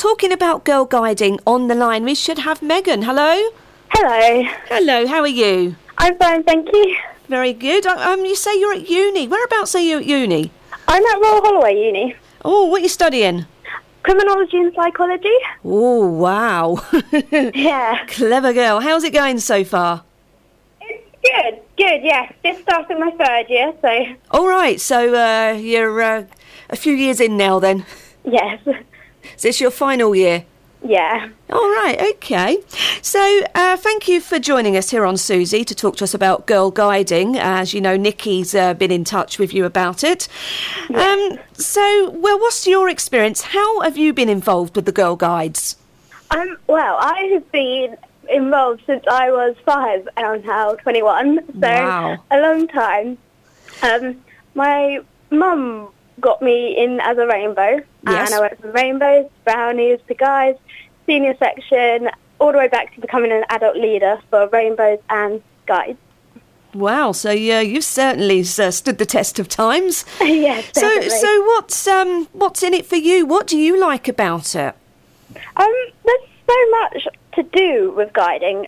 talking about girl guiding on the line, we should have Megan. Hello? Hello. Hello, how are you? I'm fine, thank you. Very good. You say you're at uni. Whereabouts are you at uni? I'm at Royal Holloway Uni. Oh, what are you studying? Criminology and psychology. Oh, wow. Yeah. Clever girl. How's it going so far? It's good, yeah. Just starting my third year, so... All right, so you're a few years in now then. Yes. Is this your final year? Yeah. All right, okay. So thank you for joining us here on Susie to talk to us about girl guiding. As you know, Nikki's been in touch with you about it. Yes. What's your experience? How have you been involved with the Girl Guides? Well, I have been involved since I was 5 and I'm now 21, so Wow. a long time. My mum got me in as a rainbow, Yes. and I went from rainbows, brownies, to guides, senior section, all the way back to becoming an adult leader for rainbows and guides. Wow, so you've certainly stood the test of times. Yes, definitely. So what's in it for you? What do you like about it? There's so much to do with guiding.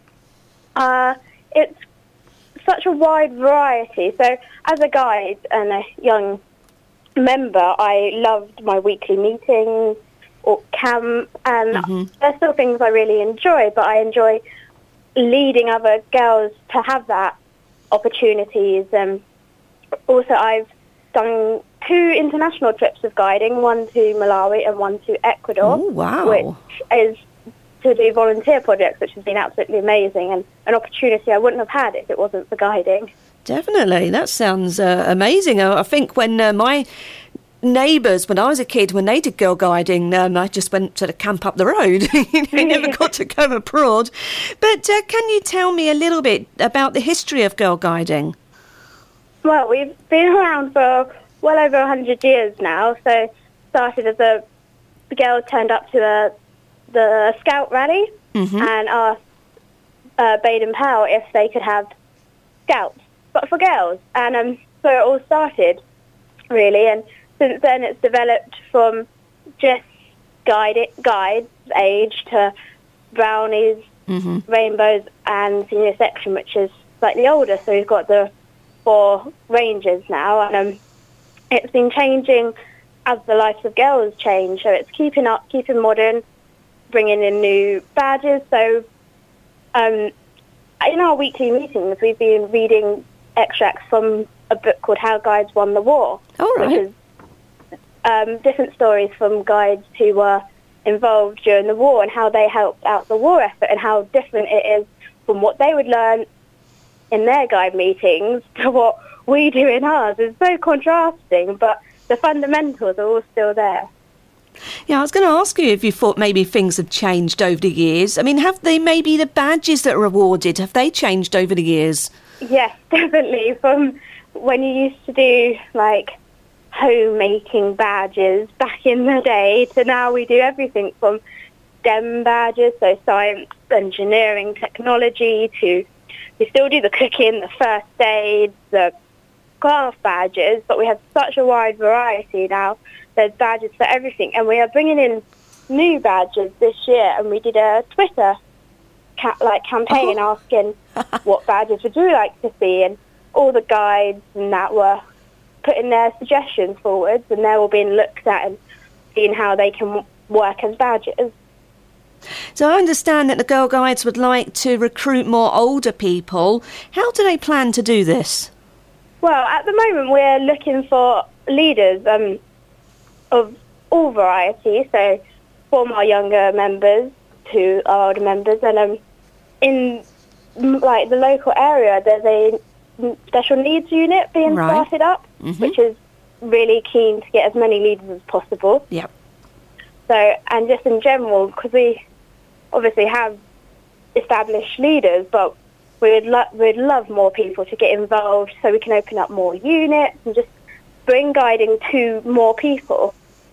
It's such a wide variety. So as a guide and a young member, I loved my weekly meetings or camp, and there's still things I really enjoy, but I enjoy leading other girls to have that opportunities. Also, I've done 2 international trips of guiding, one to Malawi and one to Ecuador. Oh, wow. Which is to do volunteer projects, which has been absolutely amazing and an opportunity I wouldn't have had if it wasn't for guiding. Definitely, that sounds amazing. I think when my neighbours, when I was a kid, when they did girl guiding, I just went to the camp up the road. I never got to go abroad. But can you tell me a little bit about the history of girl guiding? Well, we've been around for well over 100 years now. So started as a girl turned up to the Scout rally and asked Baden Powell if they could have Scouts, but for girls. And so it all started, really. And since then it's developed from just guides age to brownies, rainbows and senior section, which is slightly older. So we've got the 4 ranges now. And it's been changing as the lives of girls change. So it's keeping modern, bringing in new badges. So in our weekly meetings, we've been reading extracts from a book called How Guides Won the War, which is different stories from guides who were involved during the war and how they helped out the war effort and how different it is from what they would learn in their guide meetings to what we do in ours. It's so contrasting, but the fundamentals are all still there. Yeah, I was going to ask you if you thought maybe things have changed over the years. I mean, have they maybe the badges that are awarded, have they changed over the years? Yes, definitely. From when you used to do, like, homemaking badges back in the day to now we do everything from STEM badges, so science, engineering, technology, to we still do the cooking, the first aid, the craft badges, but we have such a wide variety now. There's badges for everything, and we are bringing in new badges this year, and we did a Twitter campaign asking what badges would you like to see, and all the guides and that were putting their suggestions forwards, and they're all being looked at and seeing how they can work as badges. So I understand that the Girl Guides would like to recruit more older people. How do they plan to do this? Well, at the moment we're looking for leaders of all varieties, so from our younger members to our older members, and in like the local area there's a special needs unit being started up, which is really keen to get as many leaders as possible. Yep. So, and just in general, because we obviously have established leaders, but we'd love more people to get involved so we can open up more units and just bring guiding to more people.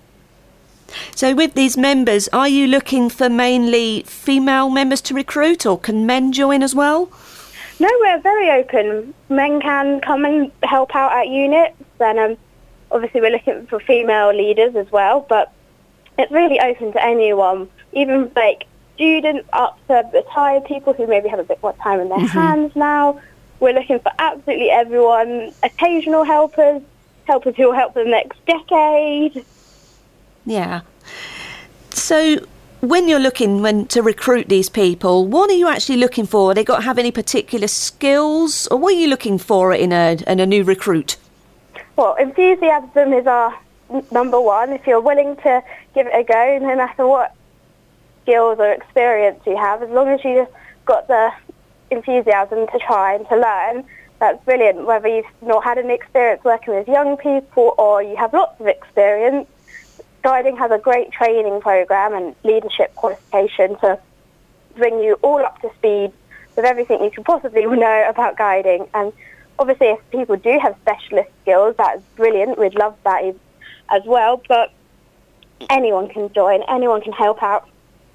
So with these members, are you looking for mainly female members to recruit, or can men join as well? No, we're very open. Men can come and help out at units, and obviously we're looking for female leaders as well, but it's really open to anyone, even like students up to retired people who maybe have a bit more time in their hands now. We're looking for absolutely everyone, occasional helpers who will help for the next decade. Yeah. So when you're looking to recruit these people, what are you actually looking for? They got to have any particular skills, or what are you looking for in a new recruit? Well, enthusiasm is our number one. If you're willing to give it a go, no matter what skills or experience you have, as long as you've got the enthusiasm to try and to learn, that's brilliant. Whether you've not had any experience working with young people or you have lots of experience, Guiding has a great training program and leadership qualification to bring you all up to speed with everything you can possibly know about guiding. And obviously, if people do have specialist skills, that's brilliant. We'd love that as well. But anyone can join. Anyone can help out.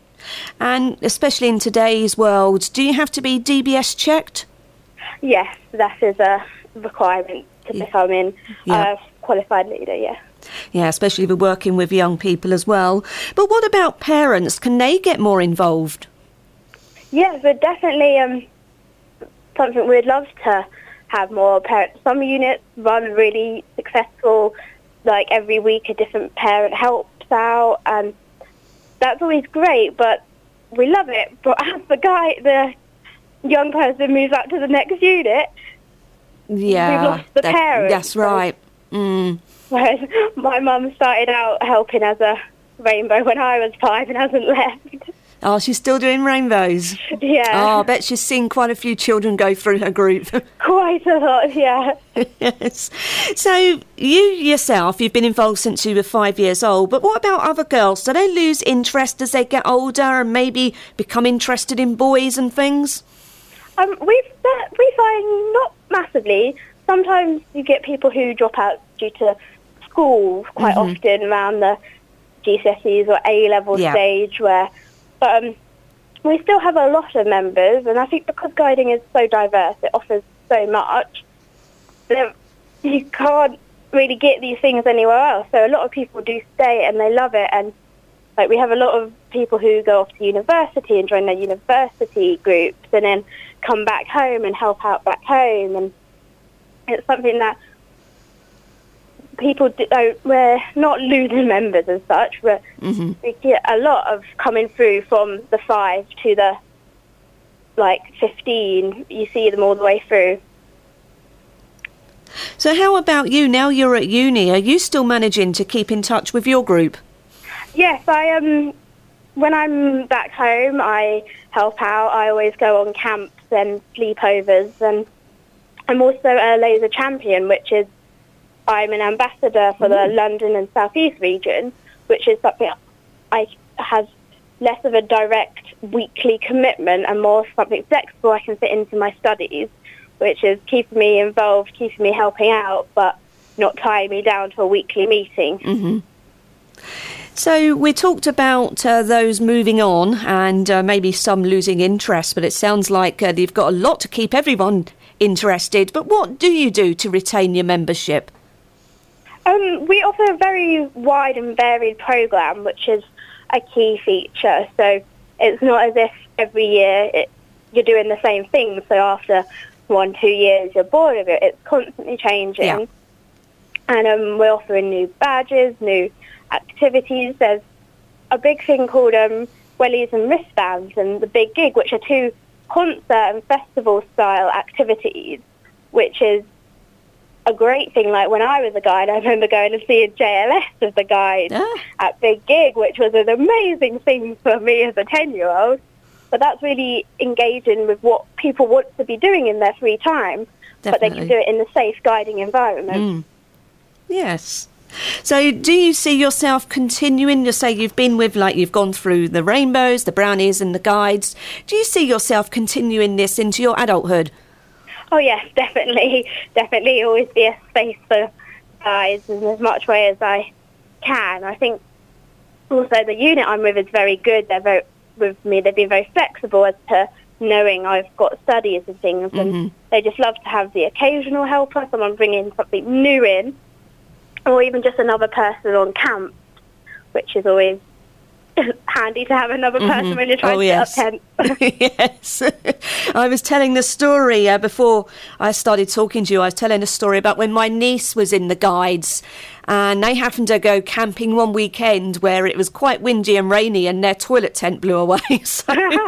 And especially in today's world, do you have to be DBS checked? Yes, that is a requirement to become a qualified leader, yeah. Yeah, especially if we're working with young people as well. But what about parents? Can they get more involved? Yes, but definitely something we'd love to have more parents. Some units run really successful, like every week a different parent helps out, and that's always great, but we love it. But as the young person moves up to the next unit, we've lost the parents. That's right. Whereas my mum started out helping as a rainbow when I was 5 and hasn't left. Oh, she's still doing rainbows? Yeah. Oh, I bet she's seen quite a few children go through her group. Quite a lot, yeah. Yes. So you yourself, you've been involved since you were 5 years old, but what about other girls? Do they lose interest as they get older and maybe become interested in boys and things? We find not massively. Sometimes you get people who drop out due to school quite often around the GCSEs or A-level stage but we still have a lot of members, and I think because guiding is so diverse, it offers so much, that you can't really get these things anywhere else. So a lot of people do stay and they love it, and like we have a lot of people who go off to university and join their university groups and then come back home and help out back home, and it's something that people we're not losing members as such, but we get a lot of coming through from the 5 to the 15. You see them all the way through. So how about you? Now you're at uni, are you still managing to keep in touch with your group? Yes, I when I'm back home, I help out. I always go on camps and sleepovers, and I'm also a laser champion, which is I'm an ambassador for the London and South East region, which is something I have less of a direct weekly commitment and more something flexible I can fit into my studies, which is keeping me involved, keeping me helping out, but not tying me down to a weekly meeting. So we talked about those moving on and maybe some losing interest, but it sounds like you've got a lot to keep everyone interested. But what do you do to retain your membership? We offer a very wide and varied program, which is a key feature. So it's not as if every year you're doing the same thing. So after 1-2 years, you're bored of it. It's constantly changing. Yeah. And we're offering new badges, new activities. There's a big thing called wellies and wristbands and the Big Gig, which are 2 concert and festival style activities, which is a great thing. Like when I was a guide, I remember going to see a JLS of the guide at Big Gig, which was an amazing thing for me as a 10-year-old. But that's really engaging with what people want to be doing in their free time, but they can do it in a safe guiding environment. Yes. So do you see yourself continuing? You say you've been with, you've gone through the rainbows, the brownies and the guides. Do you see yourself continuing this into your adulthood? Oh, yes, definitely. Definitely always be a space for guides in as much way as I can. I think also the unit I'm with is very good. With me, they've been very flexible as to knowing I've got studies and things, and they just love to have the occasional helper, someone bringing something new in, or even just another person on camp, which is always handy to have another person when you're trying to set up tents. Yes. I was telling the story before I started talking to you. I was telling a story about when my niece was in the guides, and they happened to go camping one weekend where it was quite windy and rainy and their toilet tent blew away. So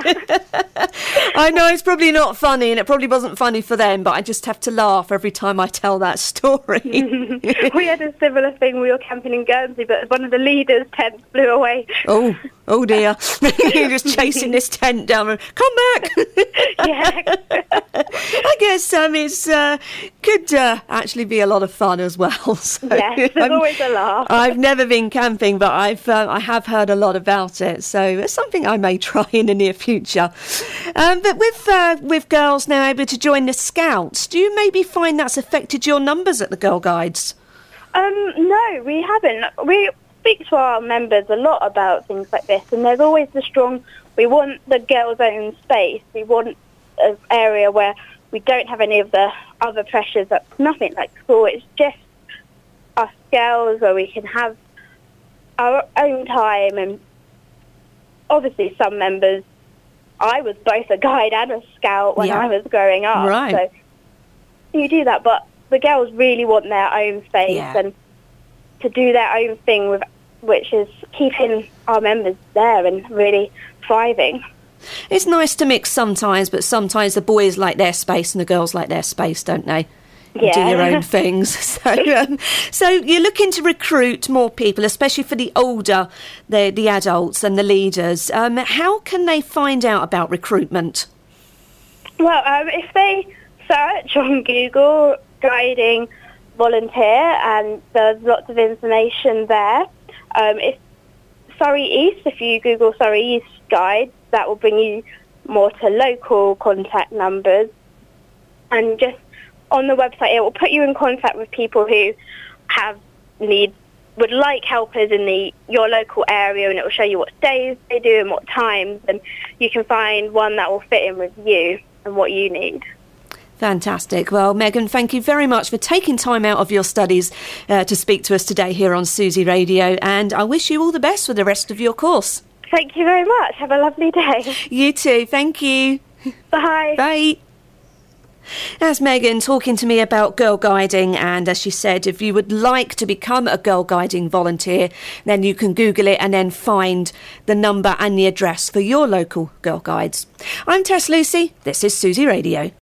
I know it's probably not funny, and it probably wasn't funny for them, but I just have to laugh every time I tell that story. We had a similar thing. We were camping in Guernsey, but one of the leaders' tents blew away. Oh dear. You're just chasing this tent down. Come back. Yeah. I guess it could actually be a lot of fun as well. So, yes, there's always a laugh. I've never been camping, but I have heard a lot about it. So it's something I may try in the near future. But with girls now able to join the Scouts, do you maybe find that's affected your numbers at the Girl Guides? No, we haven't. We speak to our members a lot about things like this, and there's always the strong, we want the girls' own space. We want an area where we don't have any of the other pressures. That's nothing like school. It's just us girls where we can have our own time. And obviously some members, I was both a guide and a scout when I was growing up. Right. So you do that, but the girls really want their own space and to do their own thing, which is keeping our members there and really thriving. It's nice to mix sometimes, but sometimes the boys like their space and the girls like their space, don't they? Yeah. Do your own things. So you're looking to recruit more people, especially for the older, the adults and the leaders. How can they find out about recruitment? Well, if they search on Google guiding volunteer, and there's lots of information there. If Surrey East, if you Google Surrey East guides, that will bring you more to local contact numbers. And just on the website, it will put you in contact with people who would like helpers in your local area, and it will show you what days they do and what times, and you can find one that will fit in with you and what you need. Fantastic. Well, Megan, thank you very much for taking time out of your studies to speak to us today here on Suzy Radio, and I wish you all the best for the rest of your course. Thank you very much. Have a lovely day. You too. Thank you. Bye. Bye. That's Megan talking to me about girl guiding, and as she said, if you would like to become a girl guiding volunteer, then you can Google it and then find the number and the address for your local Girl Guides. I'm Tess Lucy. This is Suzy Radio.